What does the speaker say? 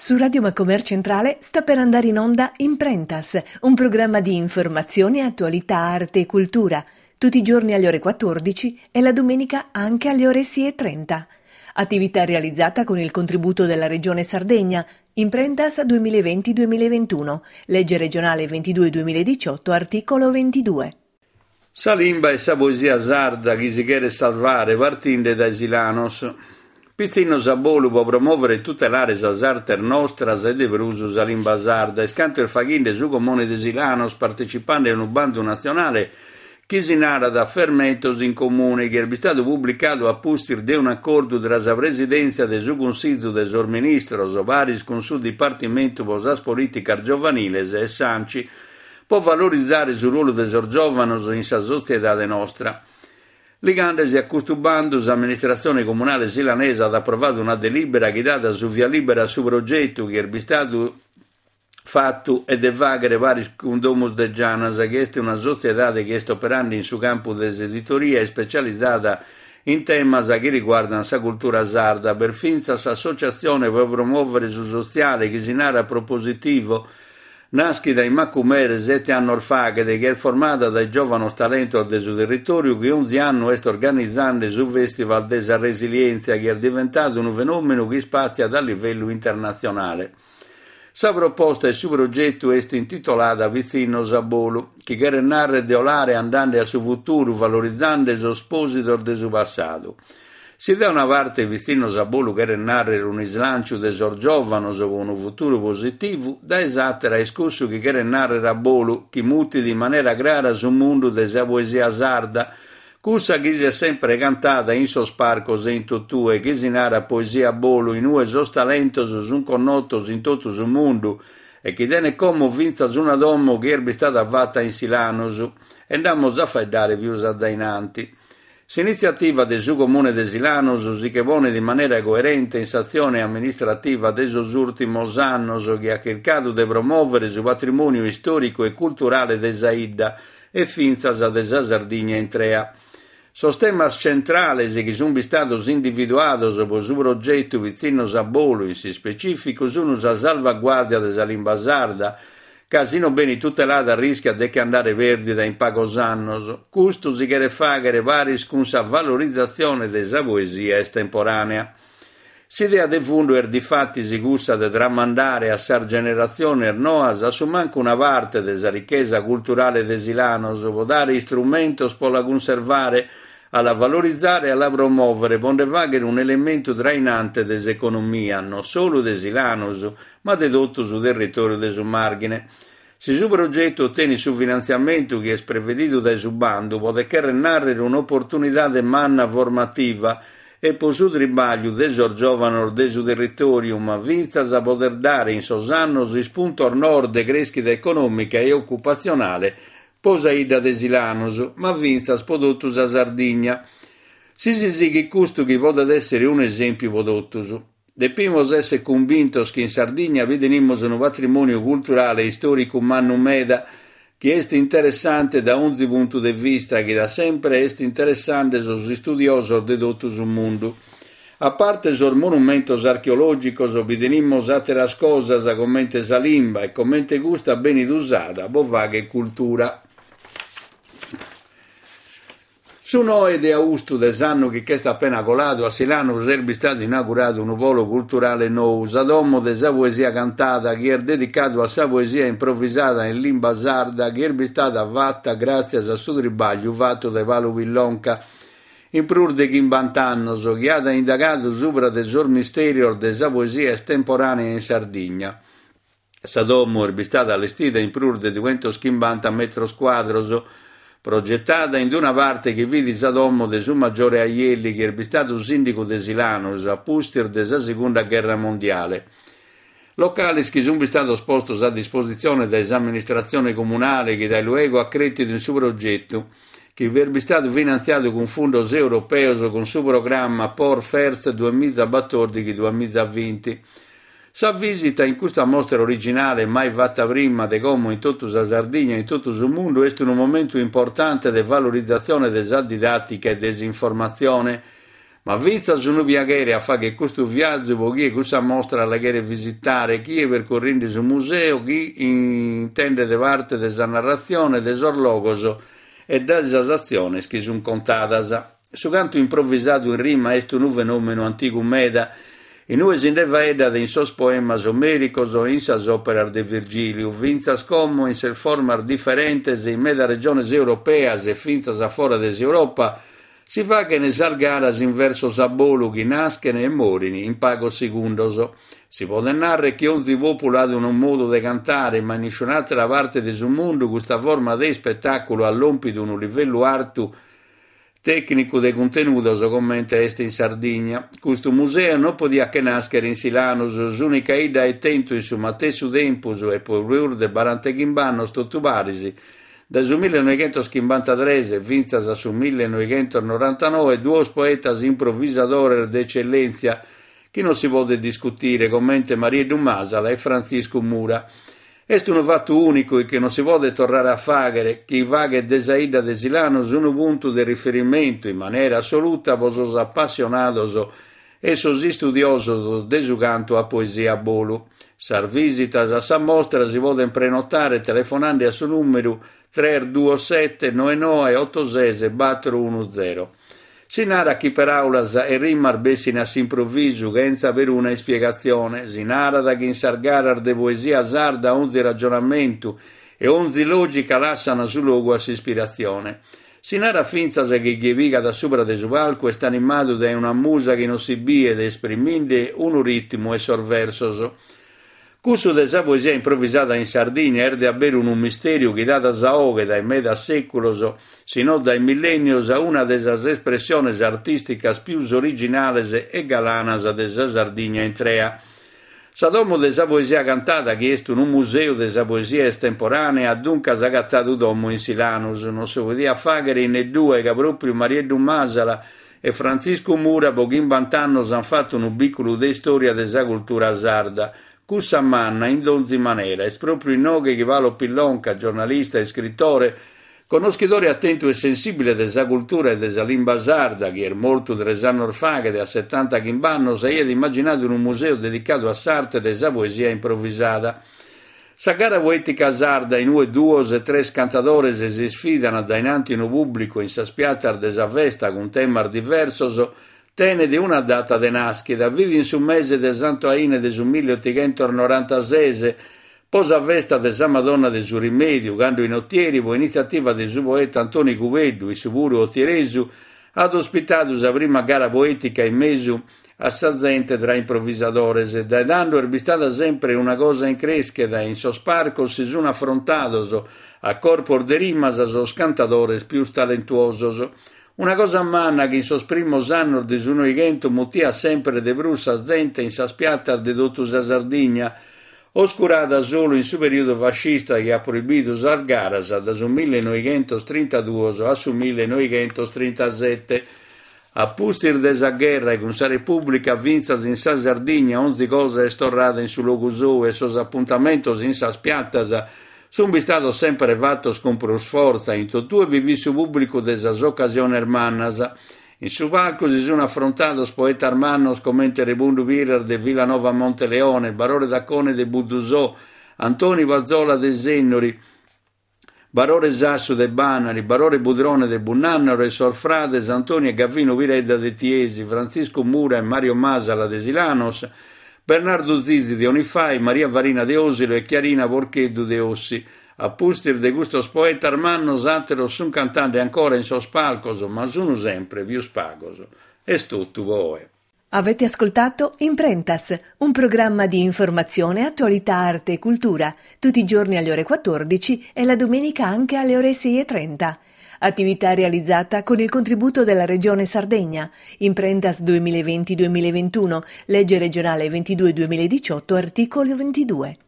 Su Radio Macomer Centrale sta per andare in onda Imprentas, un programma di informazione, attualità, arte e cultura, tutti i giorni alle ore 14 e la domenica anche alle ore 6:30. Attività realizzata con il contributo della Regione Sardegna, Imprentas 2020-2021, legge regionale 22-2018, articolo 22. Salimba e sa poesia sarda chi si chiede salvare partinde da Silanos. Pizzino Sabolu può promuovere e tutelare sa sarter nostra sede per uso sa limba sarda e scanto il faghinde su comune di Silanos partecipando in un bando nazionale che si narra da fermentos in comune che è stato pubblicato a pustir de un accordo tra la presidenza del su consiglio del sor ministro Sovaris con su dipartimento posas politica giovaniles e Sanci può valorizzare sul ruolo del sor giovanos in sa società nostra. Ligandesi accostubando l'amministrazione comunale silanese ha approvato una delibera che data su via libera su progetto che è stato fatto e de vagare vari condomus de Gianas, che è una società che sta operando in su campo dell'editoria e specializzata in temi che riguardano la cultura sarda, per finza associazione per promuovere su sociale che si narra propositivo nasce dai Macumer 7 anni fa che è formata dai giovani talenti del suo territorio che 11 anni sta organizzando sul Festival della Resilienza che è diventato un fenomeno che spazia a livello internazionale. Sa proposta e su progetto è intitolata Pizzino Sabolu, che chiede narrare e deolare andando a suo futuro, valorizzando il espositor del suo passato. Si da una parte Pizzino Sabolu chiede narrare un slancio del sor giovano con un futuro positivo, da esattera escurso che chiede narrare a Bolu, che muti di maniera clara sul mondo della poesia sarda, cussa che si è sempre cantata in sosparco e in tuttue, che si narra poesia a Bolu in ue sos talentos sun connotos in tutto il mondo e che tiene come vinza su una domo che è stata fatta in Silanos e andiamo a faidare più dainanti. L'iniziativa del suo comune di Silanos si che pone di maniera coerente in azione amministrativa desos ultimos annos che ha cercato di promuovere il patrimonio storico e culturale de Saidda e finza de Sardegna in Trea. Sos temas centrales che sono stati individuati per su progetto Pizzino Sabolu in si specifico sono la salvaguardia della lingua sarda, casino bene tutelata rischia di che andare perdita in pagos annos, custo si chiede fare vari con sa valorizzazione della poesia estemporanea. S'idea de fondo er di fatti si gusta de tramandare a sar generazione noas a su manco una parte della ricchezza culturale de Silanos, può dare strumenti per la conservare, alla valorizzare e alla promuovere, ponde vagere un elemento trainante dell'economia, non solo de Silanos, ma di tutto sul territorio del suo margine. Se il suo progetto ottiene su finanziamento che è prevedito dai suo bando, può narrare un'opportunità di manna formativa e per suo tribaglio del suo giovane del suo territorio, ma vinza a poter dare in sosannos spunto al nord de crescita economica e occupazionale posaida de Silanos, ma vinza spodottus a Sardegna. Si che questo che può essere un esempio podottus. Depimos essere convintos che in Sardegna vedemmo un patrimonio culturale e storico umano meda che è interessante da ogni punto di vista, che da sempre è interessante sos studiosos de tutto il mondo. A parte sos monumentos archeologicos, vedemmo altre cosas come sa limba e come gusta bene usata, bovaga e cultura. Su noi de Augusto dell'anno che sta appena colato a Silanos è stato inaugurato un polo culturale nuovo, a domo della poesia cantata che è dedicato a sa poesia improvvisata in lingua sarda che è stata fatta grazie al suo tribaglio fatto da Paolo Villonca in prur de 50 anni che ha indagato sopra del sor misterio della poesia estemporanea in Sardegna. Sa domo è stata allestita in prur de 250 metri quadri, progettata in una parte che vide Sadommo de su maggiore Aielli che è stato sindaco de Silanos a pustir della seconda guerra mondiale. Locali che sono stati posti a disposizione dell'amministrazione comunale che dà luogo a credito in suo progetto che è stato finanziato con fondi europei con suo programma POR FERS 2014-2020. Sa visita in questa mostra originale mai fatta prima de come in tutta la Sardegna e in tutto il mondo è un momento importante di valorizzazione della didattica e disinformazione, Ma vinza sono viaggiare a fare questo viaggio, chi è questa mostra alla che visitare, chi è percorrendo sul museo, chi intende de parte della narrazione, des orlogoso e delle azioni che sono contate. Su canto improvvisato in rima est un fenomeno antico meda, in cui si indeva in sos poemas omericos o in sas operas de Virgilio, vinzas como in sel formar differentes in meda regiones europeas e finzas a fora des Europa, si fa che ne sargaras in versos abolughi naschene e morini in pago segundoso. Si può narrare che ogni popolo ha un modo di cantare, ma in nessuna parte del mondo questa forma di spettacolo all'ompido un livello alto tecnico de contenuto, so commenta est in Sardegna. Questo museo non podia che nascere in Silanus, l'unica ida e tento in su Mattesu Tempus e pur de Baranteghimbanno stottubarisi. Da su 1953 vinzas su 1999 due poetas improvvisadores d'eccellenza che non si può discutire, commenta Maria Dumasala e Francisco Mura. Est un fatto unico e che non si può tornare a fare, che i vaghe desaida de Silanus un punto di riferimento in maniera assoluta per os appassionados e sos studiosos desuganto a poesia a bolu. Sar visitas a sa mostra si può prenotare telefonando a su numero 327 99 86 410. Si narra chi per aulas e rimar bessin a s'improvviso, senza per una spiegazione, si narra da chi in sargarar de poesia sarda onzi ragionamento e onzi logica lasciano su luogo a ispirazione. Si narra finza che chi viga da sopra de su palco è animato da una musa che non si bie ed espriminde un ritmo e sorversoso. Cusso de sa poesia improvvisata in Sardegna erde a bere un misterio che data saoche dai meda seculos, sino dai millennios, a una desas espressiones artisticas più originales e galanas de sa Sardegna intrea. Sa domo de sa poesia cantata, che est un museo de sa poesia estemporanea, dunque s'ha gattato domo in Silanus, non si podia fagere in due che proprio Maria Dumasala e Francisco Mura, pochi vant'anni, hanno fatto un piccolo de storia de sa cultura sarda. Cussa manna in donzi manera, è proprio in noghe che Valo Pillonca, giornalista e scrittore, conoscitore attento e sensibile della cultura e della lingua sarda, che è morto 3 anni fa, che da 70 anni si è immaginato in un museo dedicato a sarte della poesia improvvisata. Sa gara poetica sarda in duos e 3 cantatori si sfidano dainanti in un pubblico in sa spiattar della festa con tema diversos, tene di una data de nascita, vive in su mese del Santo Aine del 1896, posa vesta de Sa Madonna del su rimedio, quando in ottieri, po iniziativa del su poeta Antonio Cuveddu, il suburo ottieresu, ad ospitato sa prima gara poetica in mesu a sa gente tra improvvisadores, e da dando erbistata sempre una cosa in crescheda, in sosparco si sono affrontados, a corpo de rimas a sos cantadores più talentuosos. Una cosa manna che in sos primos annos de su noigento mutia sempre de brusa gente in sa spiatta de dottusa Sardegna, oscurata solo in su periodo fascista che ha proibito sargaras da su 1932 a su 1937. A pustir de sa guerra e con sa repubblica vinzas in sa Sardegna onzi cosa è storrata in su luogo suo e sos appuntamentos in sa spiattas sono stato sempre fattos con pro sforza in tutto e viviso pubblico desas occasioni hermanas. In su palco si sono affrontados poeta hermanos come Terebundu Virar de Villanova Monteleone, Barore Daccone de Budusò, Antonio Vazzola de Zennori, Barore Sasso de Banari, Barore Budrone de Bunnannaro e Sorfrades, Antonio Gavino Viredda de Tiesi, Francisco Mura e Mario Masala de Silanos, Bernardo Zizi de Onifai, Maria Varina de Osilo e Chiarina Vorcheddu de Ossi. A pustir de gustos poeta armannos atero sun cantante ancora in sos palcos, ma sono sempre più spagos. È tutto voi. Avete ascoltato Imprentas, un programma di informazione, attualità, arte e cultura, tutti i giorni alle ore 14 e la domenica anche alle ore 6:30. Attività realizzata con il contributo della Regione Sardegna. Imprentas 2020-2021, legge regionale 22-2018, articolo 22.